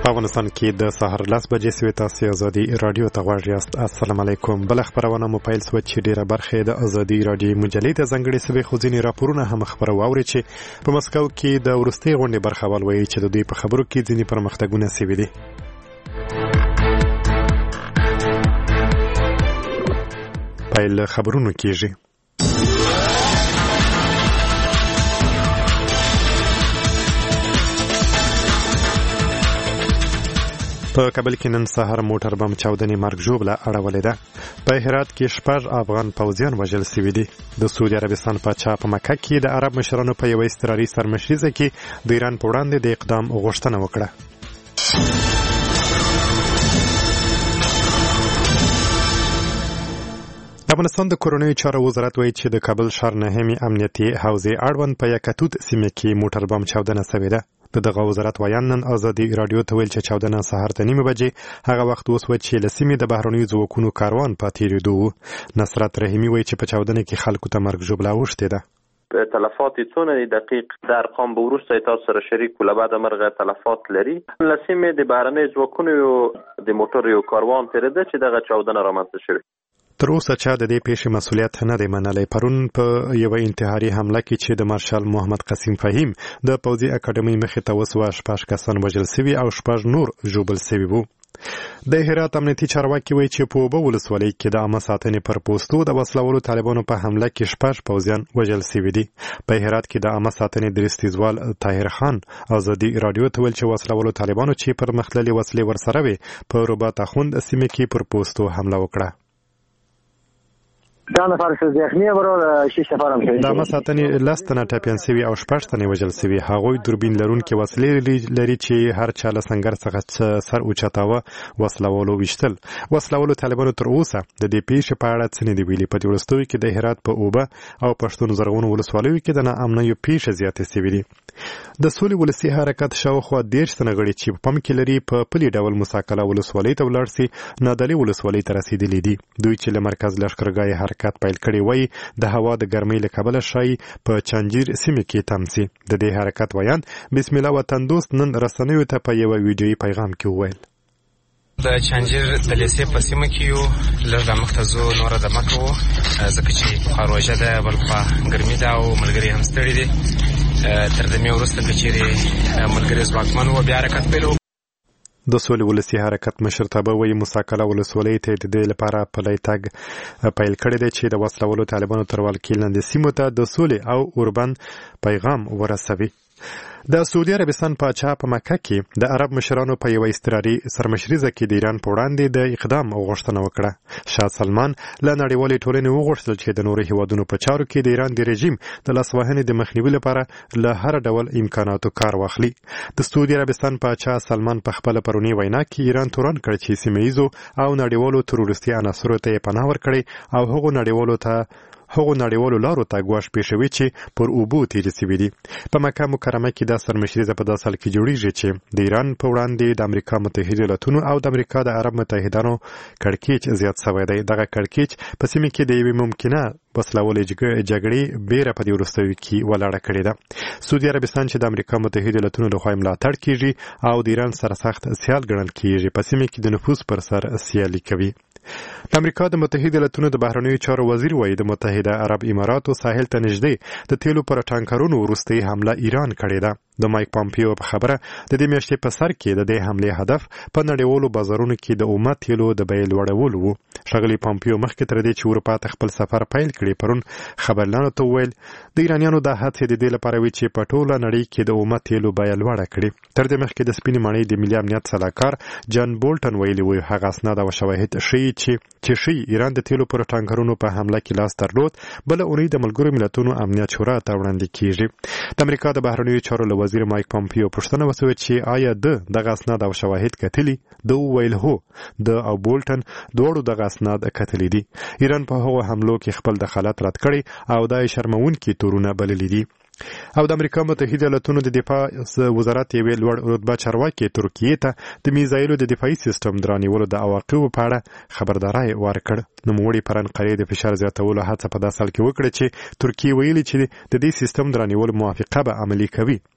په افغانستان کې د سهار 10 بجې سوي تاسو ازادي رادیو ته غواړئ یاست. السلام علیکم. بل خبرونه مو پیل سو چې ډیره برخه د ازادي رادیو مجلې د ځنګړې سوي خوځینی راپورونه هم خبرو اوري چې په مسکو کې د ورستي غونډې برخوال وایي چې د دوی په خبرو کې ځینې پرمختګونه سوي دي. پیل خبرونه کیږي. په کابل کې نن سهار موټر بم چاودنې مرګ ژوبله اړولې ده. په هرات کې 6 افغان پوځیان وژل شوي دي. د سعودي عربستان پاچا په مکه کې د عرب مشرانو په یوه اضطراري سرمشریزه کې د ایران په وړاندې د اقدام غوښتنه وکړه. افغانستان د کورنیو چارو وزارت وایي چې د کابل ښار نهمې امنیتي حوزې اړوند په یکتوت سیمه کې موټر بم چاودنه شوې ده. دغه وزارت وایي نن ازادي رادیو ته ویل چې چاودنه سهار ته 9 بجې هغه وخت وسو چې له سیمې د بهرنیو ځواکونو کاروان پاتې ریدو. نصرت رحیمی وایي چې په چاودنه کې خلکو ته مرګ ژوبله اوښتې ده. تلفات څونه دقیق در ارقام به وروسته تاسو سره شریک ول. بعد مرغه تلفات لري لسیمه د بهرنیو ځواکونو د موټر یو کاروان ترده چې دغه چاودنه رامنځته شوه. تر اوسه چا د دې پیښې مسؤلیت نه دی منلی. پرون په یو انتحاري حمله کې چې د مارشال محمد قاسم فهیم د پوځي اکاډمۍ مخې ته وسوه 6 کسان وژل شوي او 6 نور ژوبل شوي وو. د هرات امنیتي چارواکي وایي چې په اوبه ولسوالۍ کې د عامه ساتنې پر پوستو د وسلوالو طالبانو په حمله کې 6 پوځیان وژل شوي دي. په هرات کې د عامه ساتنې درستیزوال طاهر خان ازادي رادیو ته ویل چې وسلوالو طالبانو چې پر مخللي وسلې ورسره وي په رباط اخوند سیمه کې پر پوستو حمله وکړه. دا نفر څه ځخمي ورو 6 نفر هم شوي. د عامه ساتنې لستنه ټاپیان سوي او 6 تنه وژل شوي. هغوی دوربین لرونکي وسلې لري چې هر چا له سنگر څخه سر اوچتاوه وسلوالو وشتل. وسلوالو طالبانو تر اوسه د دې پیښې په اړه څه نه دی ویلي. په دې وروستیو کې د هرات په اوبه او پښتون زرغون ولسوالیو کې د ناامنیو پیښې زیاتې شوي دي. د سولې ولسي حرکت شاوخوا 10 تنه غړي چې په پم کې لري په پلي ډول مساکله ولسوالۍ ته ولاړ سي نادلي ولسوالۍ ته رسیدلي دي. دوی چې له مرکز لشکرګاه حرکت پیل کړي وای د هوا د ګرمۍ له کبله شای په چنجیر سیمه کې تمسي. د دې حرکت ویان بسم الله وطن دوست نن رسنیو ته په یو ویډیوي پیغام کې وویل د چنجیر د لیسې په سیمه کې یو لږ د مختزو نور د مکو ځکه چې خاروجه ده بل په ګرمۍ ده او ملګری هم ستړي دي. تر دې وروسته کچېرې ملګری ځواکمن و بیا حرکت پیل. د سولې ولسي حرکت مشرتابه وایي مساکله ولسوالۍ ته د دې لپاره پلی تګ پیل کړی دی چې د وسلوالو طالبانو تر ولکې لاندې سیمو ته د سولې او اوربند پیغام ورسوي. د سعودي عربستان پاچا په مکه کې د عرب مشرانو په یوه اضطراري سرمشریزه کې د ایران په وړاندې د اقدام غوښتنه وکړه. شاه سلمان له نړیوالې ټولنې وغوښتل چې د نورو هیوادونو په چارو کې د ایران د رژیم د لاسوهنې د مخنیوي لپاره له هر ډول امکاناتو کار واخلي. د سعودي عربستان پاچا سلمان په خپله پرونی وینا کې ایران تورن کړ چې سیمه ییزو او نړیوالو تروریستي عناصرو ته یې پناه ورکړي او هغو نړیوالو لارو ته ګواښ پېښوي چې پر اوبو تیرې شوي دي. په مکه مکرمه کې دا سرمشریزه په داسې حال کې جوړیږي چې د ایران په وړاندې د امریکا متحده ایالاتونو او د امریکا د عرب متحدانو کړکېچ زیات شوی دی. دغه کړکېچ په سیمه کې د یوې ممکنه وسلوالې جګړې بیره په دې وروستیو کې ولاړه کړې ده. سعودي عربستان چې د امریکا متحده ایالاتونو لخوا ملاتړ کیږي او د ایران سره سخت سیال ګڼل کیږي په سیمه کې د نفوذ پر سر سیالي کوي. د امریکا د متحده ایالاتونو د بهرنیو چارو وزیر وایي د متحده عرب اماراتو ساحل ته نږدې د تیلو پر ټانکرونو وروستۍ حمله ایران کړې ده. د مایک پامپیو په خبره د دې میاشتې په سر کې د دې حملې هدف په نړیوالو بازارونو کې د اومه تیلو د بیې لوړول وو. ښاغلي پامپیو مخکې تر دې چې اروپا ته خپل سفر پیل کړي پرون خبرلانو ته وویل د ایرانیانو دا هڅې د دې لپاره وي چې په ټوله نړۍ کې د اومه تیلو بیه لوړه کړي. تر دې مخکې د سپینې ماڼۍ د ملي امنیت سلاکار جان بولټن ویلي وو هغه اسناد او شواهد ښیي چې ایران د تیلو پر ټانکرونو په حمله کې لاس درلود. بله اونۍ د ملګرو ملتونو امنیت شورا ته وړاندې کیږي. د امریکا د بهرنیو چارو له وزیر مایک پامپیو پوښتنه وشوه چې آیا دغه اسناد او شواهد کتلي؟ د وویل هو او بولټن دواړو دغه اسناد کتلي دي. ایران په هغو حملو کې خپل دخالت رد کړی او دا شرموونکي تورونه بللي دي. او د امریکا متحده ایالاتونو د دفاع وزارت یوې لوړ رتبه چارواکي ترکیې ته د میزایلو د دفاعي سیستم درانیولو د عواقبو په اړه خبرداری ورکړ. نوموړي پر انقرې د فشار زیاتولو هڅه په داسې حال کې وکړه چې ترکیې ویلي چې د دې سیستم درانیولو موافقه به عملي کوي.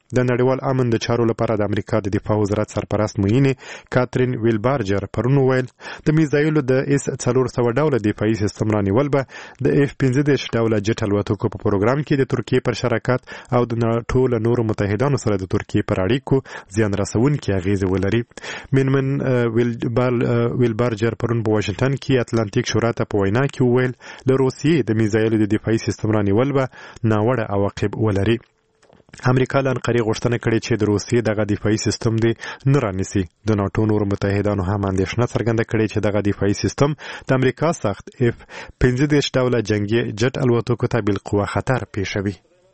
د نړیوال امن د چارو لپاره د امریکا د دفاع وزارت سرپرست معینې کاترین ویلبارجر پرون ویل د میزایلو د اس 400 ډوله دفاعي سیستم رانیول به د F-15 ډوله جټ الوتکو په پروګرام کې د ترکیې پر شراکت او د ناتو له نورو متحدانو سره د ترکیې پر اړیکو زیان رسونکي اغیزې ولري. مینمن ویلبارجر پرون په واشنگټن کې اتلانتیک شورا ته په وینا کې وویل له روسیې د میزایلو د دفاعي سیستم رانیول به ناوړه عواقب ولري. امریکا له انقرې غوښتنه کړې چې د روسیې دغه دفاعي سیستم دې نه رانیسي. د ناتو نورو متحدانو هم اندېښنه څرګنده کړې چې دغه دفاعي سیستم د امریکا سخت F-15 ډوله جنگي جټ الوتکو ته بالقوه خطر پیښوي.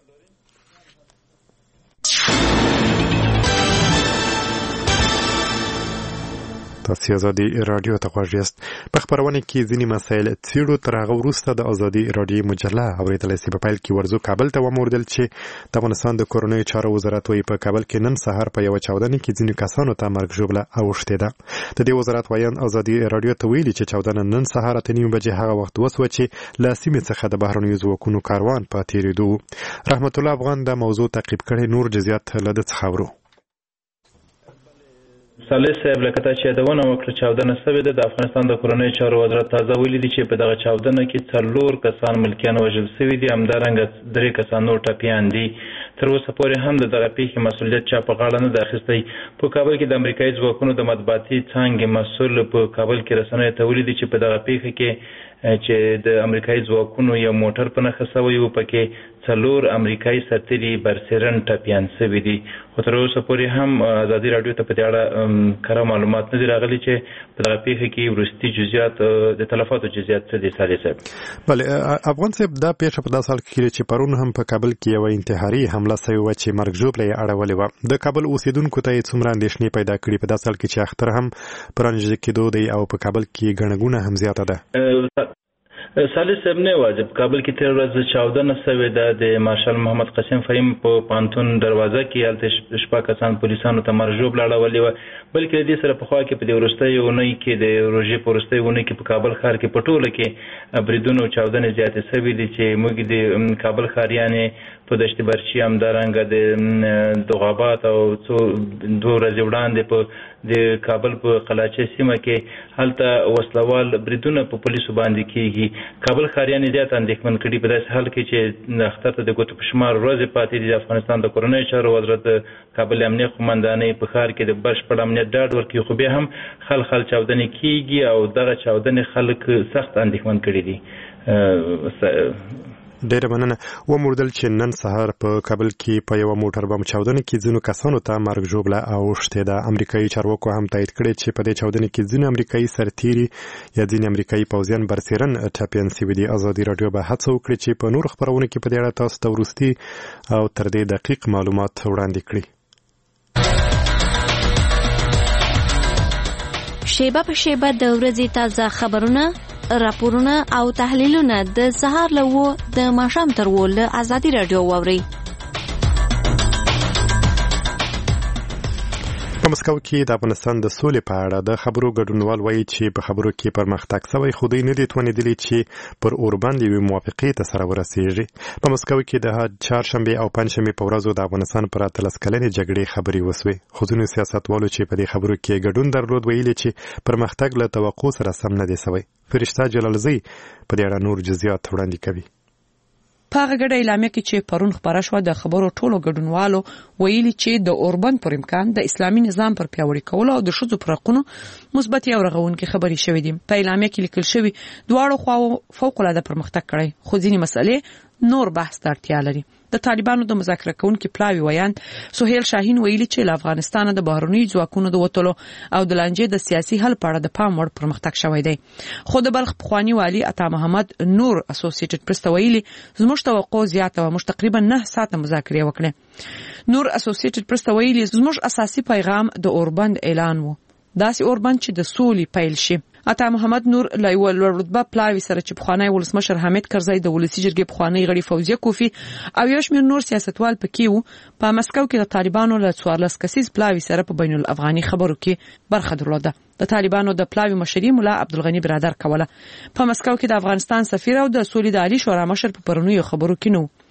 تاسو ازادي رادیو ته غوږ یاست. په خبرونه کې ځینې مسایل څیړو. تر هغه وروسته د ازادي رادیو مجله اورېدلای شئ. په پیل کې ورزو کابل ته وموردل چې د افغانستان د کورنیو چارو وزارت وایي په کابل کې نن سهار په یوه چاودنه کې ځینو کسانو ته مرګ ژوبله اوښتې ده. د دې وزارت وایي ازادي رادیو ته ویلي چې چاودنه نن سهار 8:30 بجې هغه وخت وسوه چې له سیمې څخه د بهرنیو ځواکونو کاروان په تېرېدو. رحمت الله افغان د موضوع تعقیب کړی. نور جزئیات له ده څخه اورو. صالح صاحب لکه تا چې یادونه وکړه چاودنه شوې ده. د افغانستان د کورنیو چارو وزارت تازه ویلي دي چې په دغه چاودنه کې 4 کسان ملکیان وژل شوي دي. همدارنګه 3 کسان نور ټپیان دي. تر اوسه پورې هم د دغه پیښې مسؤلیت چا په غاړه نه ده اخیستی. په کابل کې د امریکایي ځواکونو د مطبوعاتي څانګې مسؤل په کابل کې رسنیو ته ویلي دي چې په دغه پیښه کې چې د امریکایي ځواکونو یو موټر په نښه شوی و، پکې 4 امریکایي سرتیري برسېرن ټپیان شوي دي. خو تر اوسه پورې هم ازادي راډیو ته په دې اړه کره معلومات نه دي راغلي چې په دغه پیښه کې وروستي جزئیات د تلفاتو جزئیات څه دي. صالح صاحب بله افغان صاحب دا پیښه په داسې حال کې چې پرون هم په کابل کې یوه انتحاري حمله شوې وه چې مرګ ژوبله یې اړولې وه. د کابل اوسېدونکو ته یې څومره اندېښنې پیدا کړي په داسې حال کې چې اختر هم پرانیزه کېدو دی او په کابل کې ګڼه ګوڼه هم زیاته ده. صالح صاحب نه یوازې په کابل کې تېره ورځ چاودنه شوې ده. د مارشال محمد قاسم فهیم په پوهنتون دروازه کې هلته 6 کسان پولیسانو ته مرګ ژوبله اړولې وه. بلکې د دې سره پخوا کې په دې وروستۍ اونۍ کې د روژې په وروستۍ اونۍ کې په کابل ښار کې په ټوله کې بریدونه او چاودنې زیاتې شوي دي چې موږ د کابل ښاریانې په دشت برچي همدارنګه د دوغابات او 2 ورځې وړاندې په د کابل په قلاچه سیمه کې هلته وسلوال بریدونه په پولیسو باندې کېږي. کابل ښاریانې زیات اندېښمن کړي په داسې حال کې چې اختر ته د ګوتو په شمار ورځې پاتې دي. د افغانستان د کورنیو چارو وزارت د کابل امنیه قومندانۍ په ښار کې د بشپړ امنیت ډاډ ورکوي، خو بیا هم خل چاودنې کېږي او دغه چاودنې خلک سخت اندېښمن کړي دي. ډیره مننه. وموردل چې نن سهار په کابل کې په یوه موټر بم چاودنه کې ځینو کسانو ته مرګ ژوبله اوښتې ده. امریکایي چارواکو هم تایید کړی چې په دې چاودنې کې ځینې امریکایي سرتیري یا ځینې امریکایي پوځیان برسېرن ټپیان شوي دي. ازادي راډیو به هڅه وکړي چې په نورو خپرونو کې په دې اړه تاسو ته وروستي او تر دې دقیق معلومات وړاندې کړي. شیبه په شیبه د ورځې تازه خبرونه، راپورونه او تحلیلونه د سهار له 9 د ماښام تر 10 له ازادي راډیو واورئ. په مسکو کې د افغانستان د سولې په اړه د خبرو ګډونوال وایي چې په خبرو کې پرمختګ شوی، خو دوی نه دي توانېدلي چې پر اوربند یوې موافقې ته سره ورسېږي. په مسکو کې د چهارشنبې او پنجشنبې په ورځو د افغانستان پر 13 کلنې جګړې خبرې وسوې. خو ځینو سیاستوالو چې په دې خبرو کې ګډون درلود ویلي چې پرمختګ له توقع سره سم نه دی شوی. فرشته جلالزی په دې اړه نور جزئیات وړاندې کوي. په هغه ګډه اعلامیه کې چې پرون خبره شوه د خبرو ټولو ګډونوالو ویلي چې د اوربند پر امکان د اسلامي نظام پر پیاوړي کولو او د ښځو پر حقونو مثبت او رغونکې خبرې شوې دي. په اعلامیه کې لیکل شوی دواړو خواو فوق‌العاده پرمختګ کړی، خو ځینې مسلې نور بحث ته اړتیا لري. د طالبانو د مذاکره کوونکي پلاوی ویاند سهیل شاهین ویلي چې له افغانستان د بهرنیو ځواکونو د وټلو او د لانجې د سیاسي حل په اړه د پام وړ پرمختګ شوی دی. خو د بلخ پخوانی والی عطا محمد نور اسوسییټډ پریس ته ویلي زموږ توقع زیاته و، موږ تقریبا 9 ساعته مذاکرې وکړې. نور اسوسییټډ پریس ته ویلي زموږ اساسي پیغام د اوربند اعلان و، داسې اوربند چې د سولې پیل شي. عطا محمد نور له یو لوړ رتبه پلاوی سره چې پخوانی ولسمشر حامد کرزی د ولسی جرګې پخوانی غړي فوزیه کوفی او یو شمېر نور سیاستوال پکې وو په مسکو کې د طالبانو له 14 کسیز پلاوی سره په بین الافغاني خبرو کې برخه درلوده. د طالبانو د پلاوی مشري مولا عبدالغنی برادر کوله. په مسکو کې د افغانستان سفیر او د سولې د عالی شورا مشر په پرونیو خبرو کې نو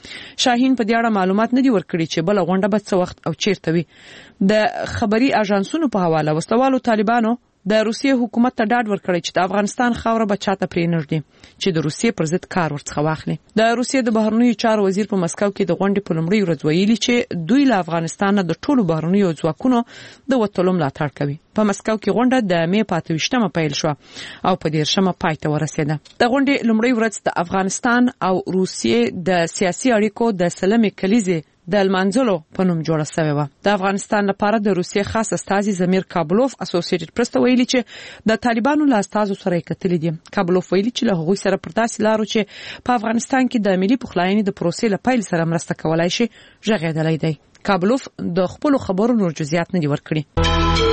شاهین په دې اړه معلومات نه دي ورکړي چې بل غونډه به څه وخت او چیرته وي. د خبري اژانسونو په حواله وسلوالو طالبانو د روسیې حکومت ته ډاډ ورکړی چې د افغانستان خاوره به چاته پرې نږدي چې د روسیې پر ضد کار ورڅخه واخلي. د روسیې د بهرنیو چارو وزیر په مسکو کې د غونډې په لومړۍ ورځ ویلي چې دوی له افغانستان د ټولو بهرنیو ځواکونو د وټولو ملاتړ کوي. په مسکو کې غونډه د می 28مه پیل شو او په 10مه پای ته ورسېده. د غونډې لومړۍ ورځ د افغانستان او روسیې د سیاسي اړیکو د سلمې کلیزې د المنځلو په نوم جوړه شوې و. د افغانستان لپاره د روسیې خاص استازي زمیر کابلوف اسوسییټډ پریس ته ویلي چې د طالبانو له استازو سره کتلې دي. کابلوف ویلي چې له هغوی سره پر داسې لارو چې په افغانستان کې د ملي پخلاینې د پروسې له پیل سره مرسته کولای شي ژغېدلی دی. کابلوف د خپل خبرو نور جزئیات نه دي ورکړي.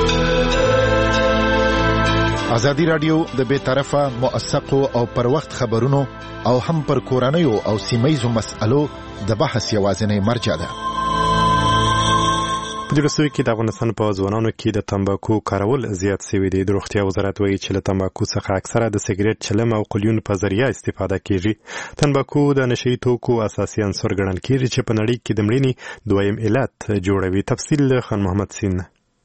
ازادي رادیو د بې طرفه موثقو او پر وخت خبرونو او هم پر کورنیو او سیمه‌یزو مسألو د بحث یوازینی مرجع ده. په دې لسوي کې د افغانستان په ځوانانو کې د تمباکو کارول زیات شوی دی. د روغتیا وزارت وایي چې له تمباکو څخه اکثره د سیګریټ چلم او قلیون په ذریعہ استفاده کیږي. تمباکو د نشئی توکو اساسي عنصر ګڼل کیږي چې په نړۍ کې د مړینې دویم علت جوړوي. تفصیل خان محمد سین.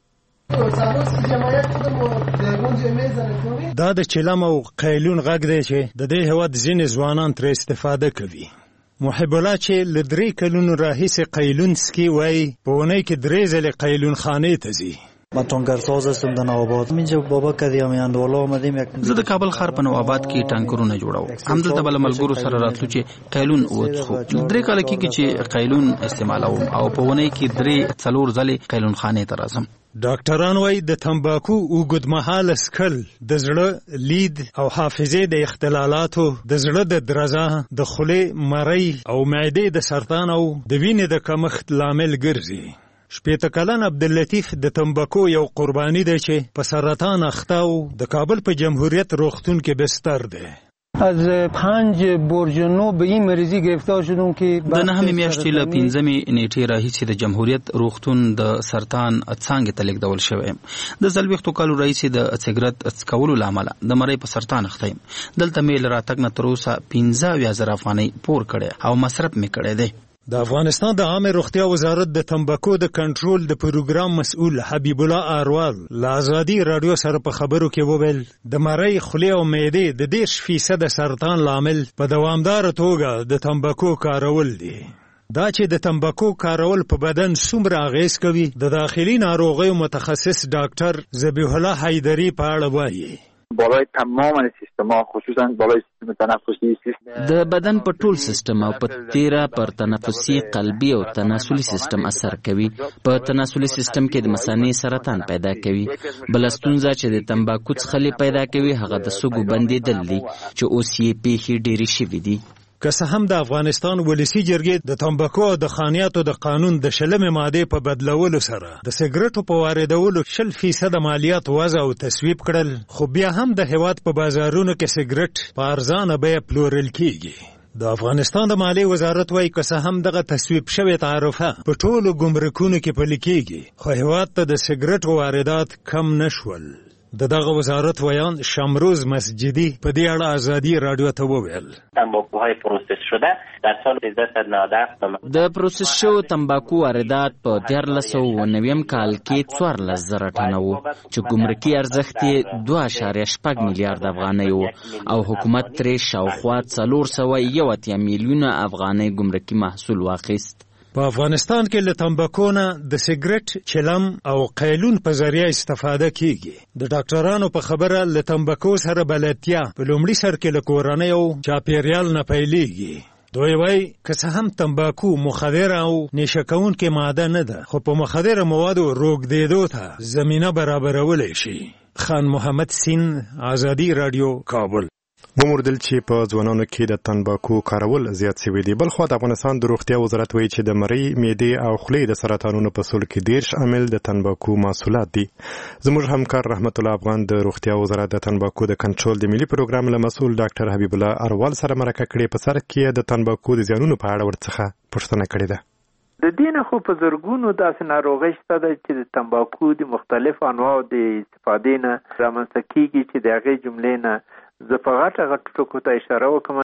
دا د چلم او قیلون غږ دی چې د دې هواد ځینې ځوانان تر استفاده کوي. محب الله چې له 3 کلونو راهیسې قیلون سکي وایي په اونۍ کې 3 ځلې قیلون خانې ته ځي. من ټانکرساز هستم در نوآباد. اینجا بابا کدیم اندوالا آمدیم. زه د کابل ښار په نوآباد کې ټانکرونه جوړوم. همدلته بل ملګرو سره راتلو چې قیلون وڅښو. 3 کال کې چې قیلون استعمالوم او په اونۍ کې 3-4 ځلې قیلون خانې ته راځم. ډاکټران وایي د تمباکو اوږدمهاله څکل د زړه، لید او حافظې د اختلالاتو، د زړه د درزا، د خولې مرۍ او معدې د سرطان او د وینې د کمښت لامل ګرځي. 80 کلن عبداللطیف د تمباکو یو قربانی دی چې په سرطان اخته او د کابل په جمهوریت روغتون کې بستر دی. از 5 برج 9 به این مریضی گرفتار شدم که د 9 میاشتې له 5 نیټې راهیسې د جمهوریت روغتون د سرطان څانګې ته لیږدول شوی. د څلوېښتو کالو راهیسې د سیګرټ څکولو له امله د مرۍ په سرطان اخته یم. دلته مې له راتګ نه تر اوسه 15,000 افغانۍ پور کړی او مصرف مې کړی دی. د افغانستان د عامه روغتیا وزارت د تمباکو د کنټرول د پروګرام مسؤل حبیب الله اروال له ازادي رادیو سره په خبرو کې وویل د مرۍ، خولې او معدې د 10% سرطان لامل په دوامدار توګه د تمباکو کارول دي. دا چې د تمباکو کارول په بدن څومره اغیز کوي د داخلي ناروغیو متخصص ډاکټر ذبیح الله حیدری په اړه وایي. بالای تمام سیستما خصوصا بالای سیستم تنفسی د بدن په ټول سیستم او په تیره پر تنفسي، قلبي او تناسلي سیستم اثر کوي. په تناسلي سیستم کې د مثانې سرطان پیدا کوي. بل ستونزه چې د تمباکو څخه پیدا کوي هغه د سږو بندیدل دي چې اوس یې پیښې ډېرې شوي دي. که څه هم د افغانستان ولسی جرګې د تمباکو او د خانیاتو د قانون د 20 ماده په بدلولو سره د سیګریټو په واردولو 20% مالیات وضع او تصویب کړل، خو بیا هم د هیواد په بازارونو کې سیګریټ په ارزانه بیه پلورل کیږي. د افغانستان د مالیې وزارت وایي که څه هم دغه تصویب شوی تعرفه په ټولو ګمرکونو کې پلي کیږي، خو هیواد ته د سیګریټو واردات کم نشول. دغه وزارت ویان شمروز مسجدی په دې اړه ازادي رادیو ته وویل. تنباکوهای پروسس شده در سال 1390 د پروسس شوو تمباکو واردات په 1390 کال کې 14,000 ټنه وو چې ګمرکي ارزښت یې 2.8 میلیارډ افغانۍ وو او حکومت ترې شاوخوا 401 میلیونه افغانۍ ګمرکي محصول واخیست. په افغانستان کې له تمباکو نه د سیګریټ، چلم او قیلون په ذریعہ استفاده کیږي. د ډاکټرانو په خبره له تمباکو سره بلدتیا په لومړي سر کې له کورنۍ او چاپیریال نه پیلېږي. دوی وایي که څه هم تمباکو مخدره او نشه کوونکې ماده نه ده، خو په مخدره موادو روږدېدو ته زمینه برابرولی شي. خان محمد سین، ازادي رادیو، کابل. وموردل چې په ځوانانو کې د تنباکو کارول زیات شوی دی. بل خو د افغانستان د روغتیا وزارت وایي چې د مرۍ، معدې او خولې د سرطانونو په سول کې 10 عامل د تنباکو محصولات دي. زموږ همکار رحمت الله افغان د روغتیا وزارت د تنباکو د کنټرول د ملي پروګرام له مسؤل ډاکټر حبیب الله اروال سره مرکه کړې. په سر کې د تنباکو د زیانونو په اړه ورڅخه پوښتنه کړې ده. د دې نه خو په زرګونو داسې ناروغۍ شته ده چې د تنباکو د مختلف انواعو د استفادې نه رامنځته کېږي چې د هغې جملې نه زه په غټه ټکو ته اشاره وکړم